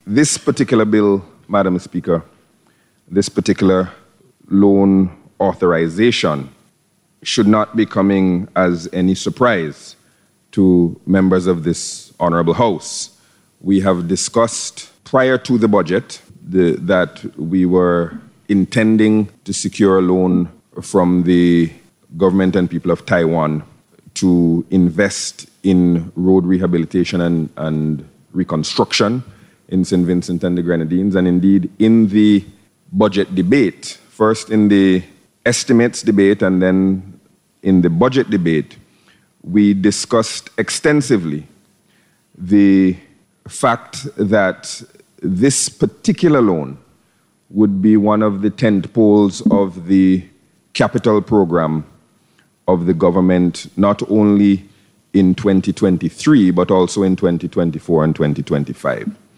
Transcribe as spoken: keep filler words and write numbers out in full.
this particular bill, Madam Speaker, this particular loan authorization should not be coming as any surprise to members of this honorable House. We have discussed prior to the budget the, that we were intending to secure a loan from the government and people of Taiwan to invest in road rehabilitation and, and reconstruction in Saint Vincent and the Grenadines. And indeed, in the budget debate, first in the estimates debate and then in the budget debate, we discussed extensively the fact that this particular loan would be one of the tent poles of the capital program of the government, not only in twenty twenty-three, but also in twenty twenty-four and twenty twenty-five.